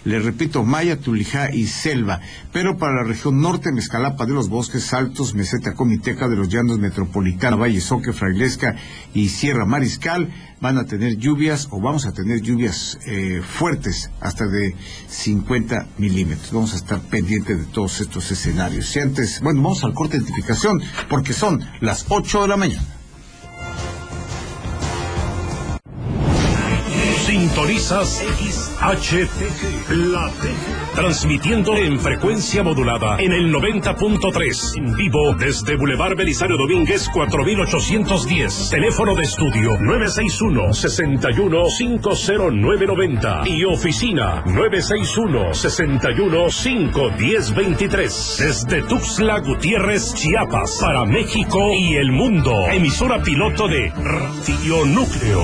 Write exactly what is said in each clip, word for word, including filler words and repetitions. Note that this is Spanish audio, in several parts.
Le repito, Maya, Tulijá y Selva. Pero para la región norte, Mezcalapa de los Bosques Altos, Meseta Comiteca de los Llanos Metropolitana, Valle Soque, Frailesca y Sierra Mariscal, van a tener lluvias o vamos a tener lluvias eh, fuertes hasta de cincuenta milímetros. Vamos a estar pendientes de todos estos escenarios. Y antes, bueno, vamos al corte de identificación porque son las ocho de la mañana. Sintonizas X H T G, la T G, transmitiendo en frecuencia modulada en el noventa punto tres, en vivo desde Boulevard Belisario Domínguez cuatro mil ochocientos diez, teléfono de estudio nueve seis uno, seis uno, cinco cero nueve nueve cero y oficina nueve seis uno, seis uno, cinco uno cero dos tres, desde Tuxtla Gutiérrez, Chiapas, para México y el mundo, emisora piloto de Radio Núcleo.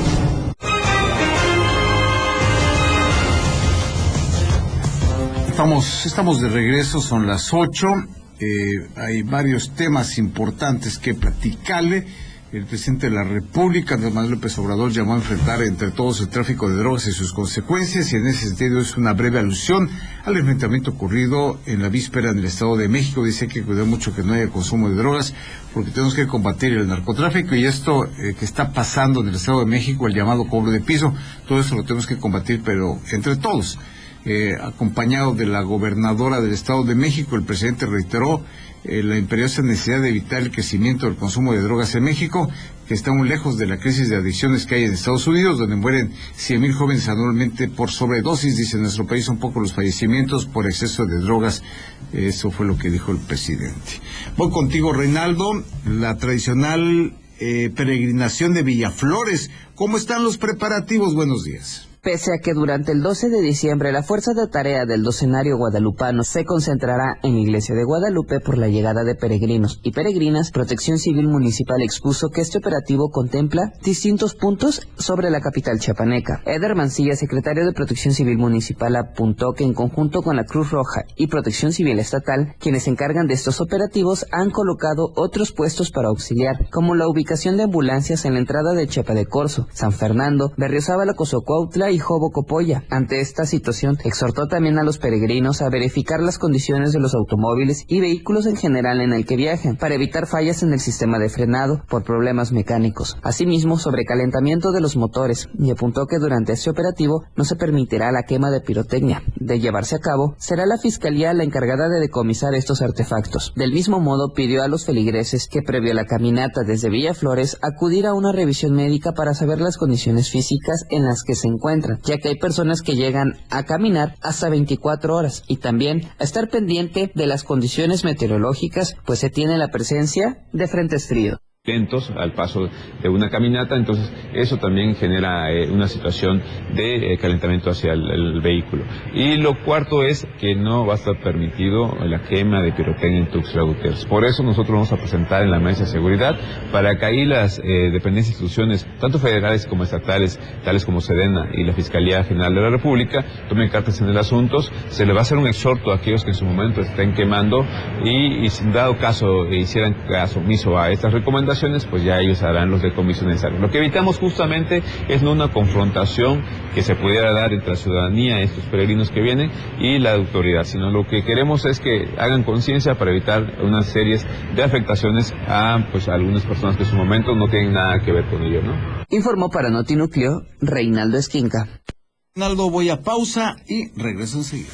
Estamos, estamos de regreso, son las ocho, eh, hay varios temas importantes que platicarle. El presidente de la República, Andrés Manuel López Obrador, llamó a enfrentar entre todos el tráfico de drogas y sus consecuencias, y en ese sentido es una breve alusión al enfrentamiento ocurrido en la víspera en el Estado de México. Dice que hay que cuidar mucho que no haya consumo de drogas, porque tenemos que combatir el narcotráfico, y esto eh, que está pasando en el Estado de México, el llamado cobro de piso, todo eso lo tenemos que combatir, pero entre todos. Eh, acompañado de la gobernadora del Estado de México, el presidente reiteró eh, la imperiosa necesidad de evitar el crecimiento del consumo de drogas en México, que está muy lejos de la crisis de adicciones que hay en Estados Unidos, donde mueren cien mil jóvenes anualmente por sobredosis. Dice, en nuestro país son pocos los fallecimientos por exceso de drogas. Eso fue lo que dijo el presidente. Voy contigo, Reinaldo. La tradicional eh, peregrinación de Villaflores. ¿Cómo están los preparativos? Buenos días. Pese a que durante el doce de diciembre la Fuerza de Tarea del Docenario Guadalupano se concentrará en la Iglesia de Guadalupe por la llegada de peregrinos y peregrinas, Protección Civil Municipal expuso que este operativo contempla distintos puntos sobre la capital chiapaneca. Eder Mancilla, secretario de Protección Civil Municipal, apuntó que en conjunto con la Cruz Roja y Protección Civil Estatal, quienes se encargan de estos operativos, han colocado otros puestos para auxiliar, como la ubicación de ambulancias en la entrada de Chiapa de Corzo, San Fernando, Berriozábal, Cozocuautla y Jobo Copolla. Ante esta situación, exhortó también a los peregrinos a verificar las condiciones de los automóviles y vehículos en general en el que viajen, para evitar fallas en el sistema de frenado por problemas mecánicos. Asimismo, sobrecalentamiento de los motores, y apuntó que durante este operativo no se permitirá la quema de pirotecnia. De llevarse a cabo, será la Fiscalía la encargada de decomisar estos artefactos. Del mismo modo, pidió a los feligreses que, previo a la caminata desde Villaflores, acudir a una revisión médica para saber las condiciones físicas en las que se encuentran, ya que hay personas que llegan a caminar hasta veinticuatro horas, y también a estar pendiente de las condiciones meteorológicas, pues se tiene la presencia de frentes fríos. Lentos al paso de una caminata, entonces eso también genera eh, una situación de eh, calentamiento hacia el, el vehículo. Y lo cuarto es que no va a estar permitido la quema de pirotecnia en Tuxtla Gutiérrez. Por eso nosotros vamos a presentar en la mesa de seguridad, para que ahí las eh, dependencias, instituciones, tanto federales como estatales, tales como Sedena y la Fiscalía General de la República, tomen cartas en el asunto. Se le va a hacer un exhorto a aquellos que en su momento estén quemando, y, y sin dado caso eh, hicieran caso omiso a estas recomendaciones, pues ya ellos harán los decomisos necesarios. Lo que evitamos justamente es no una confrontación que se pudiera dar entre la ciudadanía, estos peregrinos que vienen, y la autoridad, sino lo que queremos es que hagan conciencia para evitar unas series de afectaciones a pues a algunas personas que en su momento no tienen nada que ver con ello, ¿no? Informó para Notinúcleo Reinaldo Esquinca. Reinaldo, voy a pausa y regreso enseguida.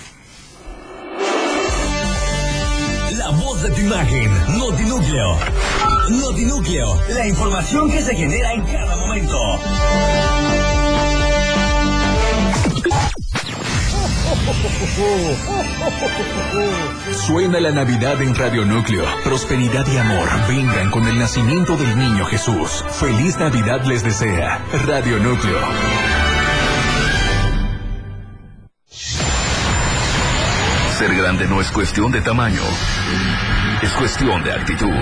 La voz de tu imagen, Notinúcleo. Notinúcleo, la información que se genera en cada momento. Suena la Navidad en Radio Núcleo. Prosperidad y amor vengan con el nacimiento del niño Jesús. Feliz Navidad les desea Radio Núcleo. Ser grande no es cuestión de tamaño, es cuestión de actitud.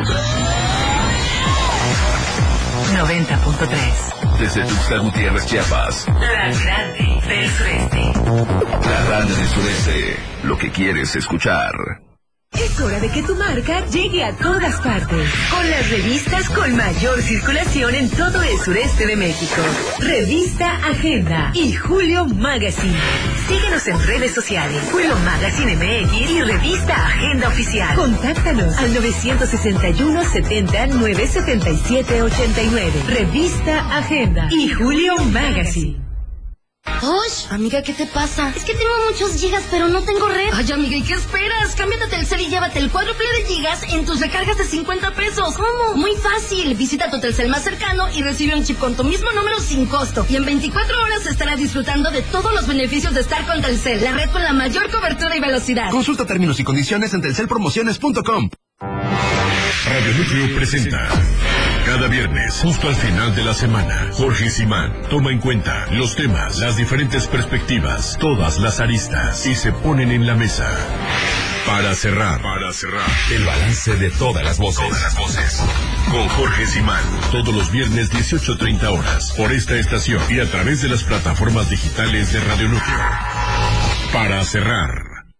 noventa punto tres. Desde Tuxtla Gutiérrez, Chiapas. La grande del sureste. La grande del sureste. Lo que quieres escuchar. Es hora de que tu marca llegue a todas partes, con las revistas con mayor circulación en todo el sureste de México. Revista Agenda y Julio Magazine. Síguenos en redes sociales, Julio Magazine M X y Revista Agenda Oficial. Contáctanos al nueve sesenta y uno setenta nueve setenta y siete ochenta y nueve. Revista Agenda y Julio Magazine. Osh, amiga, ¿qué te pasa? Es que tengo muchos gigas, pero no tengo red. Ay, amiga, ¿y qué esperas? Cámbiate a Telcel y llévate el cuádruple de gigas en tus recargas de cincuenta pesos. ¿Cómo? Muy fácil. Visita tu Telcel más cercano y recibe un chip con tu mismo número sin costo. Y en veinticuatro horas estarás disfrutando de todos los beneficios de estar con Telcel, la red con la mayor cobertura y velocidad. Consulta términos y condiciones en telcel promociones punto com. Radio Núcleo presenta cada viernes, justo al final de la semana, Jorge Simán toma en cuenta los temas, las diferentes perspectivas, todas las aristas y se ponen en la mesa. Para cerrar, para cerrar, el balance de todas las voces. Todas las voces. Con Jorge Simán, todos los viernes dieciocho treinta horas, por esta estación y a través de las plataformas digitales de Radio Núcleo. Para cerrar.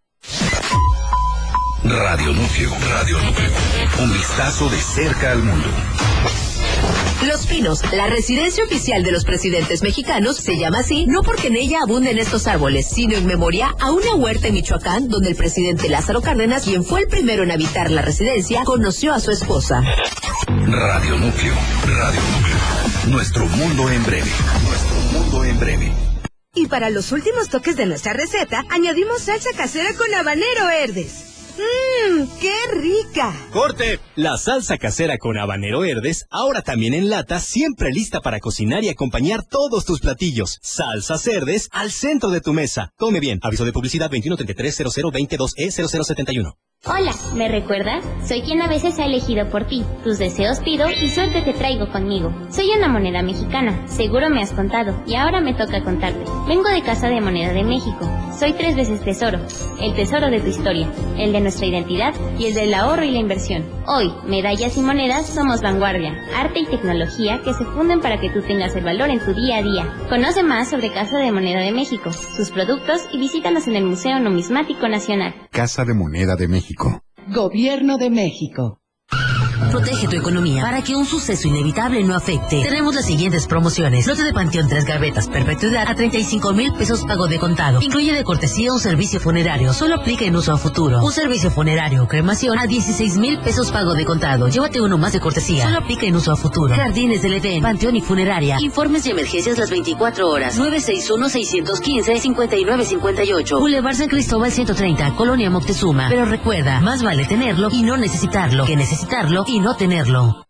Radio Núcleo, Radio Núcleo. Un vistazo de cerca al mundo. Los Pinos, la residencia oficial de los presidentes mexicanos, se llama así no porque en ella abunden estos árboles, sino en memoria a una huerta en Michoacán donde el presidente Lázaro Cárdenas, quien fue el primero en habitar la residencia, conoció a su esposa. Radio Núcleo, Radio Núcleo. Nuestro mundo en breve, nuestro mundo en breve. Y para los últimos toques de nuestra receta, añadimos salsa casera con habanero verdes. ¡Mmm! ¡Qué rica! ¡Corte! La salsa casera con habanero verdes, ahora también en lata, siempre lista para cocinar y acompañar todos tus platillos. Salsas verdes al centro de tu mesa. Come bien. Aviso de publicidad veintiuno treinta y tres cero cero veintidós E cero cero setenta y uno. Hola, ¿me recuerdas? Soy quien a veces ha elegido por ti. Tus deseos pido y suerte te traigo conmigo. Soy una moneda mexicana, seguro me has contado, y ahora me toca contarte. Vengo de Casa de Moneda de México. Soy tres veces tesoro. El tesoro de tu historia, el de nuestra identidad y el del ahorro y la inversión. Hoy, medallas y monedas somos vanguardia, arte y tecnología que se funden para que tú tengas el valor en tu día a día. Conoce más sobre Casa de Moneda de México, sus productos y visítanos en el Museo Numismático Nacional. Casa de Moneda de México. Gobierno de México. Protege tu economía para que un suceso inevitable no afecte. Tenemos las siguientes promociones. Lote de Panteón Tres Gavetas, perpetuidad a treinta y cinco mil pesos pago de contado. Incluye de cortesía un servicio funerario. Solo aplica en uso a futuro. Un servicio funerario o cremación a dieciséis mil pesos pago de contado. Llévate uno más de cortesía. Solo aplica en uso a futuro. Jardines del Edén, Panteón y Funeraria. Informes y emergencias las veinticuatro horas. nueve seis uno, seis uno cinco, cinco nueve cinco ocho. Boulevard San Cristóbal ciento treinta, Colonia Moctezuma. Pero recuerda, más vale tenerlo y no necesitarlo que necesitarlo y no tenerlo.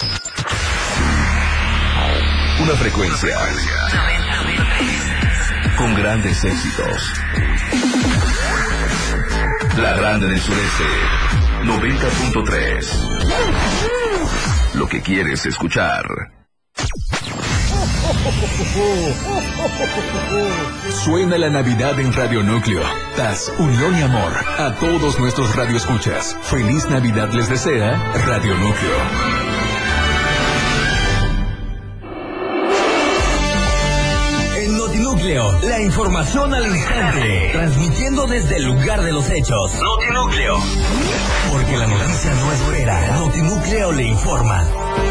Una frecuencia con grandes éxitos. La grande del sureste, noventa punto tres. Lo que quieres escuchar. Suena la Navidad en Radio Núcleo. Paz, unión y amor a todos nuestros radioescuchas. Feliz Navidad les desea Radio Núcleo. En Notinúcleo, la información al instante, transmitiendo desde el lugar de los hechos. Notinúcleo, porque la noticia no es fuera. Notinúcleo le informa.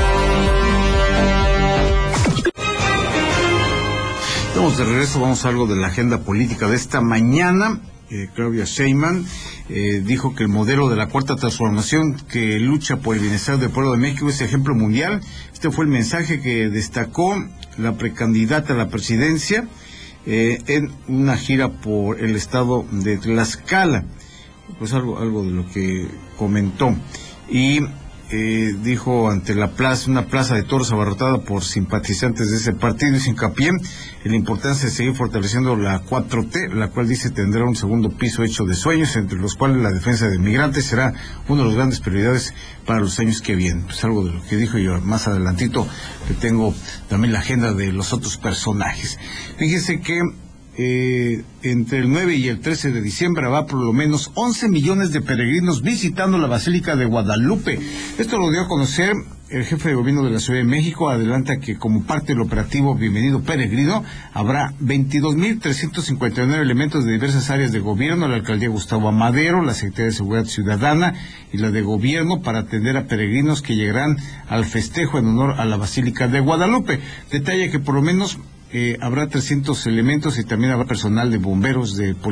Estamos de regreso, vamos a algo de la agenda política de esta mañana. Eh, Claudia Sheinbaum eh, dijo que el modelo de la Cuarta Transformación que lucha por el bienestar del pueblo de México es ejemplo mundial. Este fue el mensaje que destacó la precandidata a la presidencia eh, en una gira por el estado de Tlaxcala. Pues algo, algo de lo que comentó. Y Eh, dijo ante la plaza, una plaza de toros abarrotada por simpatizantes de ese partido, hizo hincapié en la importancia de seguir fortaleciendo la cuatro T, la cual dice tendrá un segundo piso hecho de sueños, entre los cuales la defensa de migrantes será una de las grandes prioridades para los años que vienen. Pues algo de lo que dijo yo más adelantito, que tengo también la agenda de los otros personajes. Fíjese que Eh, entre el nueve y el trece de diciembre habrá por lo menos once millones de peregrinos visitando la Basílica de Guadalupe. Esto lo dio a conocer el jefe de gobierno de la Ciudad de México. Adelanta que como parte del operativo Bienvenido Peregrino habrá veintidós mil trescientos cincuenta y nueve elementos de diversas áreas de gobierno, la alcaldía Gustavo Amadero, la Secretaría de Seguridad Ciudadana y la de Gobierno, para atender a peregrinos que llegarán al festejo en honor a la Basílica de Guadalupe. Detalla que por lo menos Eh, habrá trescientos elementos y también habrá personal de bomberos, de